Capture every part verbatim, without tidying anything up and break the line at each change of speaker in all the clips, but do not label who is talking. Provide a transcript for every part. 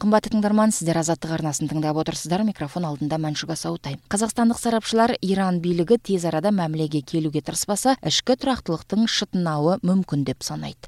Қымбатты тыңдарман, сіздер Азаттық арнасын тыңдап отырсыздар. Микрофон алдында Мәншүк Асаутай. Қазақстандық сарапшылар Иран билігі тез арада мәмілеге келуге тырыспаса, ішкі тұрақтылықтың шытынауы мүмкін деп санайды.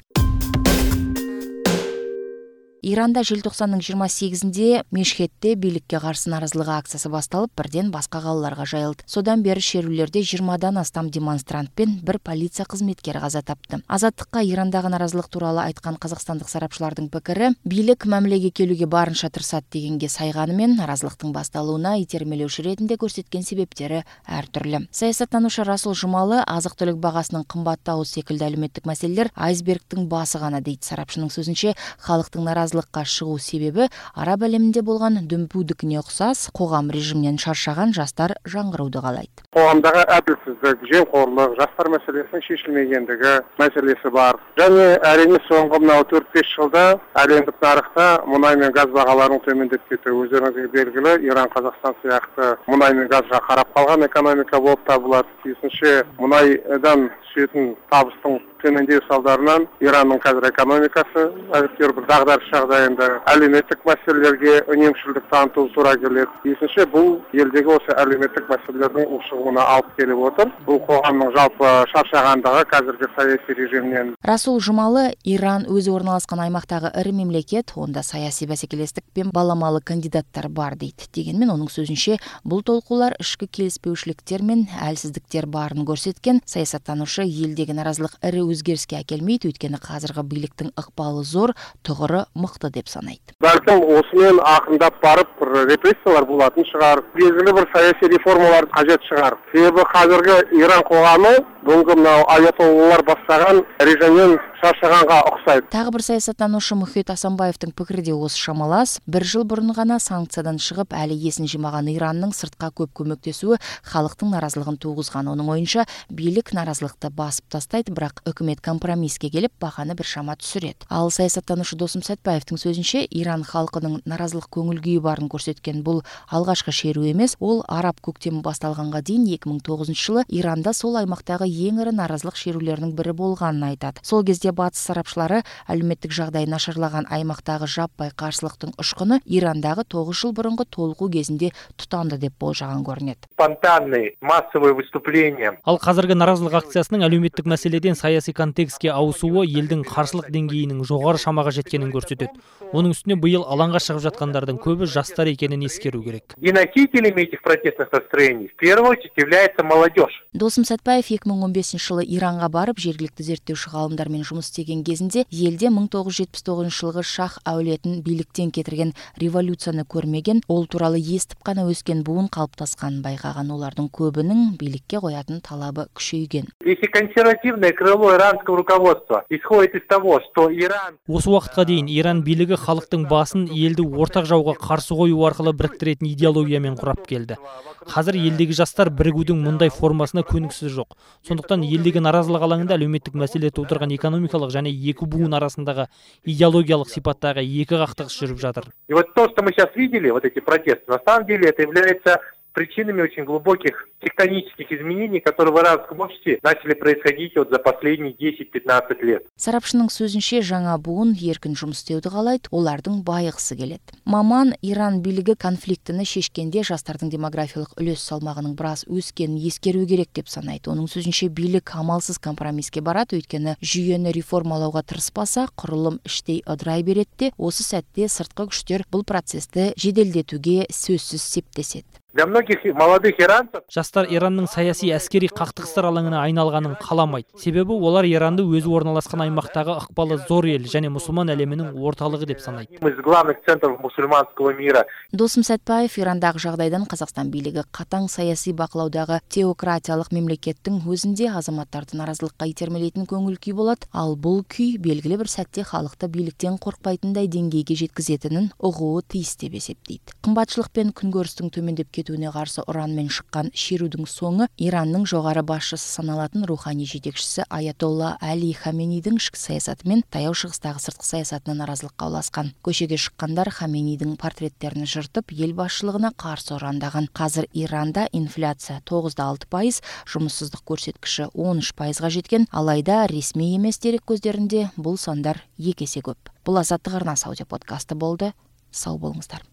Иранда желтоқсанның жиырма сегізінде Мешхетте билікке қарсы наразылығы акциясы басталып, бірден басқа қалаларға жайылды. Содан бері шерулерде жиырмадан астам демонстрант пен бір полиция қызметкері қаза тапты. Азаттыққа Ирандағы наразылық туралы айтқан қазақстандық сарапшылардың пікірі, билік мәмілеге келуге барынша тырысады дегенге сайғанымен, наразылықтың басталуына итермелеуші ретінде көрсеткен себептері әртүрлі. Саясаттанушы Расул Жұмалы азық-түлік бағасының қымбаттауы секілді әлеуметтік мәселелер айсбергтің басы ғана дейді. Сарапшының сөзінше, халықтың наразылығы наразылыққа шығу себебі араб әлемінде болған дүмпудікіне ұқсас, қоғам режимнен шаршаған жастар жаңғыруды қалайды.
Қоғамдағы әділсіздік, жемқорлық, жастар мәселесінің шешілмегендігі мәселесі бар. Және әрине соңғы мынау төрт-бес жылда әлемдік нарықта мұнай мен газ бағаларының төмендеп кетуі өздеріңізге белгілі. Иран, Қазақстан сияқты мұнай мен газға қарап қалған экономика болып табылады. Тиісінше мұнайдан түсетін табыстың төмендеу салдарынан Иранның қазір экономикасы әжептәуір бір дағдарыс жағдайында, әлеуметтік мәселелерге үнемшілдік таныту тура келеді. Тиісінше бұл елдегі осы әлеуметтік мәселелердің ушығуына алып келіп отыр. Бұл қоғамның жалпы шаршағандығы қазіргі саяси режимнен.
Расул Жұмалы, Иран өзі орналасқан аймақтағы ірі мемлекет, онда саяси бәсекелестік пен баламалы кандидаттар бар дейді. Дегенмен оның сөзінше, бұл толқулар ішкі келіспеушіліктер мен әлсіздіктер барын көрсеткен. Саясаттанушы елдегі наразылық ірі өзгеріске әкелмейді, өйткені қазіргі биліктің ықпалы зор, тұғыры мықты деп санайды.
Бәлкім осымен ақындап барып репрессиялар болатын шығар, белгілі бір саяси реформалар қажет шығар. Себебі қазіргі Иран қоғамы бүгінгі мынау аятоллалар бастаған режимнен шаршағанға ұқсайды.
Тағы бір саясаттанушы Мұхит Асанбаевтың пікірі де осы шамалас. Бір жыл бұрын ғана санкциядан шығып, әлі есін жимаған Иранның сыртқа көп көмектесуі халықтың наразылығын туғызған. Оның ойынша, билік наразылықты басып тастайды, бірақ үкімет компромиске келіп, бағаны бір шама түсіреді. Ал саясаттанушы Досым Сәтбаевтың сөзінше, Иран халқының наразылық көңіл күйі барын көрсеткен бұл алғашқы шеру емес, ол араб көктемі басталғанға дейін екі мың тоғызыншы жылы Иранда сол аймақтағы ең ірі наразылық шерулерінің бірі болғанын айтады. Сол кезде батыс сарапшылары әлеуметтік жағдай нашарлаған аймақтағы жаппай қарсылықтың ұшқыны Ирандағы тоғыз жыл бұрынғы толқу кезінде тұтанды деп болжаған көрінеді.
Спонтанные массовые выступления.
Ал қазіргі наразылық акциясының әлеуметтік мәселеден саяси контекстке ауысуы елдің қарсылық деңгейінің жоғары шамаға жеткенін көрсетеді. Оның үстіне биыл алаңға шығып жатқандардың көбі жастар екенін ескеру керек.
И носителями этих протестных настроений в первую очередь является молодежь.
Досым Сәтбаев екі мың он бесінші жылы Иранға барып, жергілікті зерттеуші ғалымдармен жұмыс істеген кезінде елде мың тоғыз жүз жетпіс тоғызыншы жылғы шах әулетін биліктен кетірген революцияны көрмеген, ол туралы естіп қана өскен буын қалыптасқанын байқаған. Олардың көбінің билікке қоятын талабы күшейген.
Если консервативное крыло иранского руководства исходит из того, что Иран...
Осы уақытқа дейін Иран билігі халықтың басын елді ортақ жауға қарсы қою арқылы біріктіретін идеологиямен құрап келді. Қазір елдегі жастар бірігудің мұндай формасына көніксіз жоқ. Сондықтан елдегі наразылық алаңында әлеуметтік мәселе тудырған экономикалық және екі буын арасындағы идеологиялық сипаттағы екі қақтығыс жүріп жатыр.
И вот то, что мы сейчас видели, вот эти протесты, на самом деле это является причинами очень глубоких тектонических изменений, которые в иранском обществе начали происходить вот за последние десять-пятнадцать лет.
Сарапшының сөзінше, жаңа буын еркін жұмыс істеуді қалайды, олардың байығысы келеді. Маман Иран билігі конфликтіні шешкенде жастардың демографиялық үлес салмағының біраз өскенін ескеру керек деп санайды. Оның сөзінше, билік амалсыз компромиске барады, өйткені жүйені реформалауға тырыспаса, құрылым іштей ыдырай береді. Осы сәтте сыртқы күштер бұл процесті жеделдетуге сөзсіз септеседі.
Для многих молодых иранцев
жастар Иранның саяси әскери қақтығыстар алаңына айналғанын қаламайды. Себебі олар Иранды өзі орналасқан аймақтағы ықпалы зор ел және мұсылман әлемінің орталығы деп санайды.
Из главных центров мусульманского мира.
Досым Сәтбаев Ирандағы жағдайдан Қазақстан билігі қатаң саяси бақылаудағы теократиялық мемлекеттің өзінде азаматтарды наразылыққа итермелейтін көңіл күй болады, ал бұл күй белгілі бір сәтте халықты биліктен қорықпайтындай деңгейге жеткізетінін ұғуы тиіс деп есептейді. Қымбатшылық пен күнкөрістің төмендеп кетуіне қарсы ұранмен шыққан шерудің соңы Иранның жоғары басшысы саналатын рухани жетекшісі Аятолла Али Хаменейдің ішкі саясаты мен таяу шығыстағы сыртқы саясатына наразылыққа ұласқан. Көшеге шыққандар Хаменейдің портреттерін жыртып, ел басшылығына қарсы ұрандаған. Қазір Иранда инфляция тоғыз да алты пайыз, жұмыссыздық көрсеткіші он үш пайызға жеткен, алайда ресми емес дерек көздерінде бұл сандар екі есе көп. Бұл Азаттық арнасы аудиоподкасты болды. сау болыңыздар.